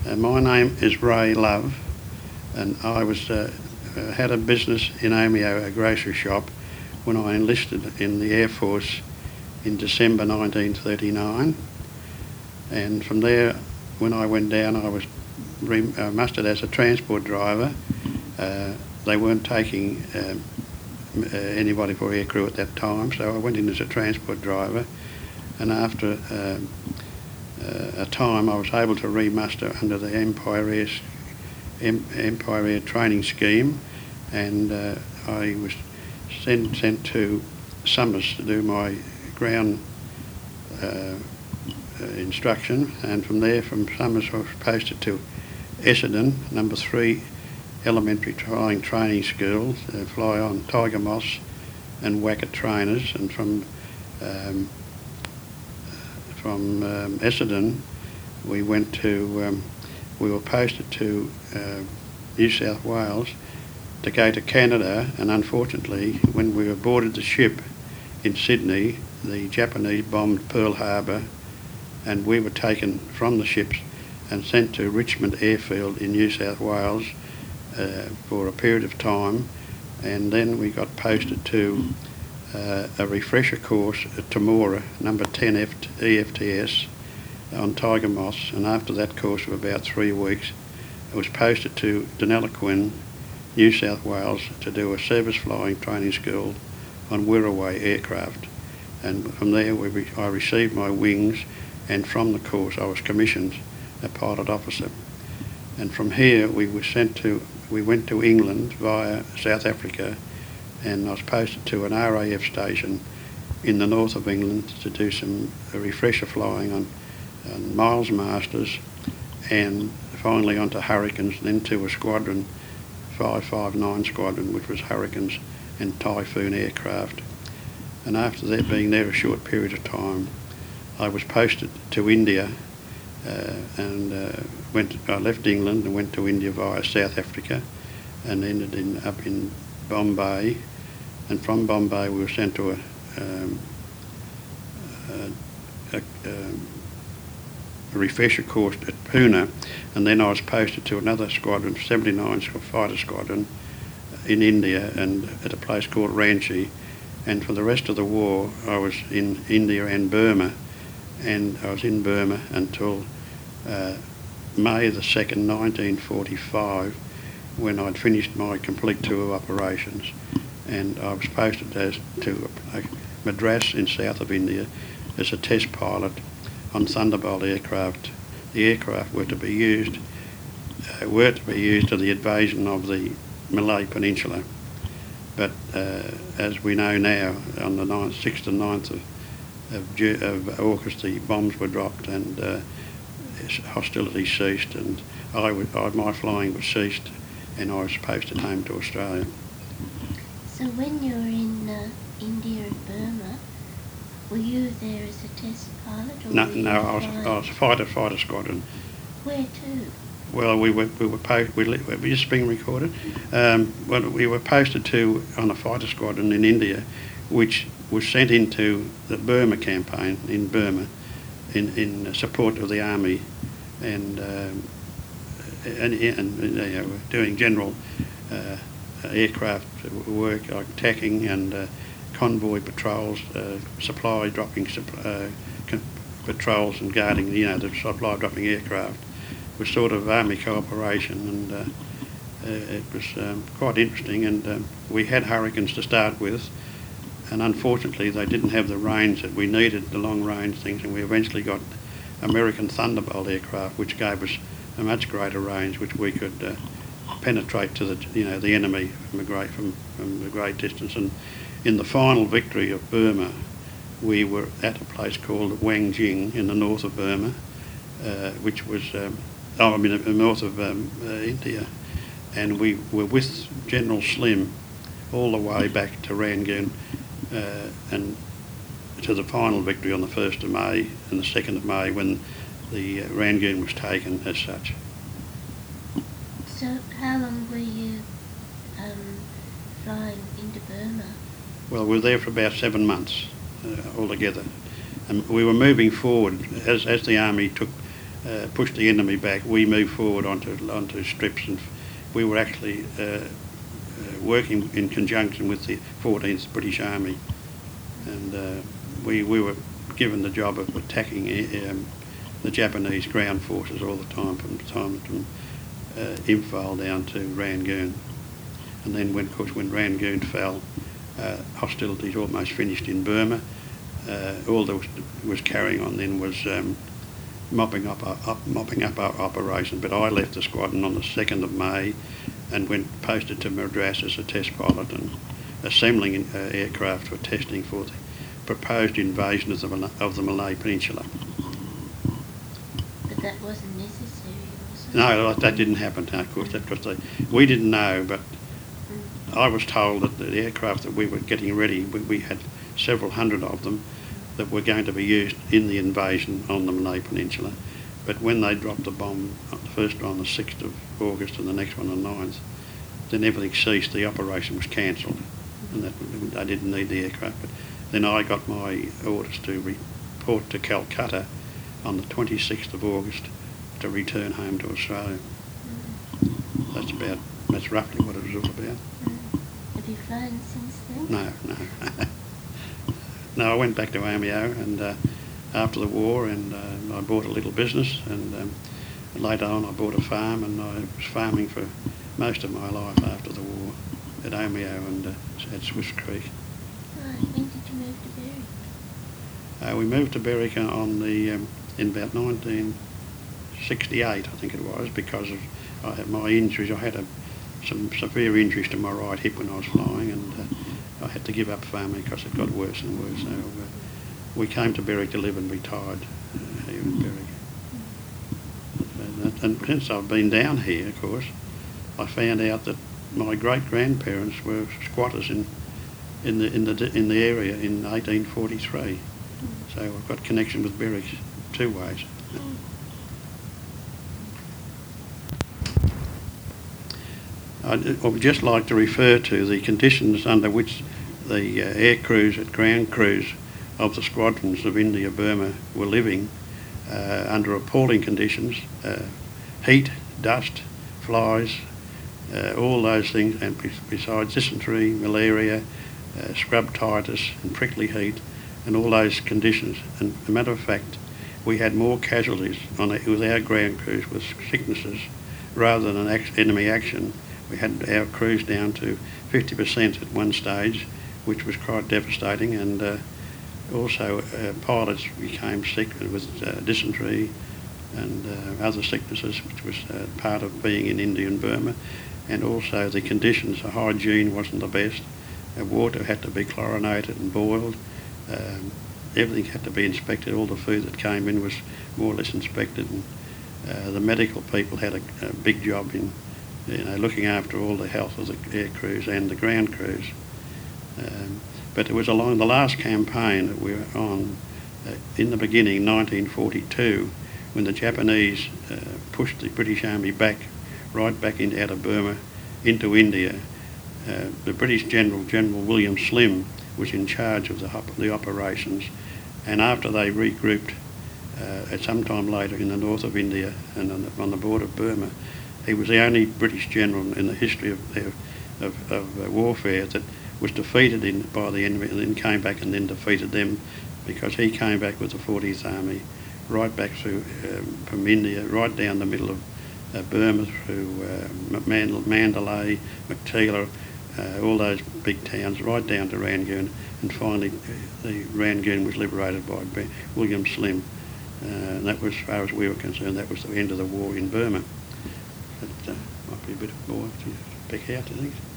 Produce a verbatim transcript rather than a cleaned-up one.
Uh, my name is Ray Love, and I was uh, uh, had a business in Omeo, a grocery shop, when I enlisted in the Air Force in December nineteen thirty-nine. And from there, when I went down, I was re- uh, mustered as a transport driver. Uh, they weren't taking um, uh, anybody for aircrew at that time, so I went in as a transport driver. And after um, uh, a time, I was able to re-muster under the Empire Air, em- Empire Air Training Scheme, and uh, I was sent, sent to Summers to do my ground uh, uh, instruction, and from there, from Summers, I was posted to Essendon, number three elementary flying training school, uh, fly on Tiger Moths and Wacket trainers, and from um, from um, Essendon we went to, um, we were posted to uh, New South Wales to go to Canada, and unfortunately when we were boarded the ship in Sydney, the Japanese bombed Pearl Harbor, and we were taken from the ships and sent to Richmond Airfield in New South Wales uh, for a period of time, and then we got posted to uh, a refresher course at Temora, number ten E F T S on Tiger Moths, and after that course of about three weeks I was posted to Deniliquin, New South Wales, to do a service flying training school on Wirraway aircraft, and from there we re- I received my wings, and from the course I was commissioned a pilot officer. And from here we were sent to, we went to England via South Africa, and I was posted to an R A F station in the north of England to do some uh, refresher flying on, on Miles Masters, and finally onto Hurricanes, then to a squadron, five five nine squadron, which was Hurricanes and Typhoon aircraft. And after that, being there a short period of time, I was posted to India, uh, and uh, went. I left England and went to India via South Africa, and ended in up in Bombay. And from Bombay, we were sent to a, um, a, a, um, a refresher course at Pune, and then I was posted to another squadron, seventy-nine Fighter Squadron, in India, and at a place called Ranchi. And for the rest of the war, I was in India and Burma, and I was in Burma until uh, May the second, nineteen forty-five, when I'd finished my complete tour of operations, and I was posted as to uh, Madras in south of India as a test pilot on Thunderbolt aircraft. The aircraft were to be used uh, were to be used to the invasion of the Malay Peninsula. But uh, as we know now, on the ninth, sixth and ninth of, of, Ju- of August, the bombs were dropped, and uh, hostilities ceased, and I would, I, my flying was ceased, and I was posted home to Australia. So when you were in uh, India and Burma, were you there as a test pilot? Or No, were you no, I was, flying? I was a fighter, fighter squadron. Where to? Well, we were we were po- we li- were just being recorded. Um, well, we were posted to on a fighter squadron in India, which was sent into the Burma campaign in Burma, in in support of the army, and um, and, and you know, doing general uh, aircraft work like tacking and uh, convoy patrols, uh, supply dropping uh, patrols and guarding, you know, the supply dropping aircraft. Was sort of army cooperation, and uh, uh, it was um, quite interesting, and um, we had Hurricanes to start with, and unfortunately they didn't have the range that we needed, the long range things, and we eventually got American Thunderbolt aircraft, which gave us a much greater range, which we could uh, penetrate to the, you know, the enemy from a great from, from a great distance. And in the final victory of Burma, we were at a place called Wangjing in the north of Burma, uh, which was um, oh, I mean, the north of um, uh, India, and we were with General Slim all the way back to Rangoon, uh, and to the final victory on the first of May and the second of May, when the uh, Rangoon was taken as such. So how long were you um, flying into Burma? Well, we were there for about seven months uh, altogether, and we were moving forward as as the army took uh, pushed the enemy back, we moved forward onto onto strips, and we were actually uh, uh, working in conjunction with the fourteenth British Army, and uh, we we were given the job of attacking um, the Japanese ground forces all the time, from the time from uh, Imphal down to Rangoon. And then, when, of course, when Rangoon fell, uh, hostilities almost finished in Burma. Uh, all that was, was carrying on then was um, mopping up, our, up mopping up our operation. But I left the squadron on the second of May and went posted to Madras as a test pilot and assembling uh, aircraft for testing for the proposed invasion of the, Mal of the Malay Peninsula. But that wasn't necessary, was it? No, that didn't happen, of course, because they, we didn't know, but I was told that the aircraft that we were getting ready, we, we had several hundred of them that were going to be used in the invasion on the Malay Peninsula. But when they dropped the bomb, the first one on the sixth of August and the next one on the ninth, then everything ceased, the operation was cancelled, and that they didn't need the aircraft. But then I got my orders to report to Calcutta on the twenty-sixth of August to return home to Australia. Mm. That's about, that's roughly what it was all about. Mm. Have you flown since then? No, no. No, I went back to AMIO and uh, after the war, and uh, I bought a little business, and um, later on I bought a farm, and I was farming for most of my life after the war at AMIO and uh, at Swiss Creek. Right. When did you move to Berwick? Uh, we moved to Berwick on the um, in about nineteen sixty-eight, I think it was, because of I had my injuries. I had a, some severe injuries to my right hip when I was flying, and uh, I had to give up farming because it got worse and worse. So uh, we came to Berwick to live and retired uh, here in Berwick. And, and since I've been down here, of course, I found out that my great-grandparents were squatters in in the in the in the area in eighteen forty-three. So I've got connection with Berwick two ways. I would just like to refer to the conditions under which the uh, air crews and ground crews of the squadrons of India Burma were living uh, under appalling conditions, uh, heat, dust, flies, uh, all those things, and besides dysentery, malaria, uh, scrub titus and prickly heat, and all those conditions. And as a matter of fact, we had more casualties on it with our ground crews with sicknesses rather than an enemy action. We had our crews down to fifty percent at one stage, which was quite devastating, and uh, also uh, pilots became sick with uh, dysentery and uh, other sicknesses, which was uh, part of being in India and Burma. And also the conditions, the hygiene wasn't the best. The water had to be chlorinated and boiled. Um, everything had to be inspected. All the food that came in was more or less inspected. And uh, the medical people had a, a big job in you know, looking after all the health of the air crews and the ground crews. Um, but it was along the last campaign that we were on, uh, in the beginning, nineteen forty-two, when the Japanese uh, pushed the British Army back, right back in, out of Burma, into India. Uh, the British General, General William Slim, was in charge of the, the operations, and after they regrouped uh, at some time later in the north of India and on the, on the border of Burma, he was the only British general in the history of, of, of uh, warfare that was defeated in, by the enemy and then came back and then defeated them, because he came back with the fortieth Army right back through um, from India, right down the middle of uh, Burma, through uh, Mandalay, Mactila, uh, all those big towns, right down to Rangoon, and finally uh, the Rangoon was liberated by William Slim. Uh, and that was, as far as we were concerned, that was the end of the war in Burma. That uh, might be a bit more to pick out, I think.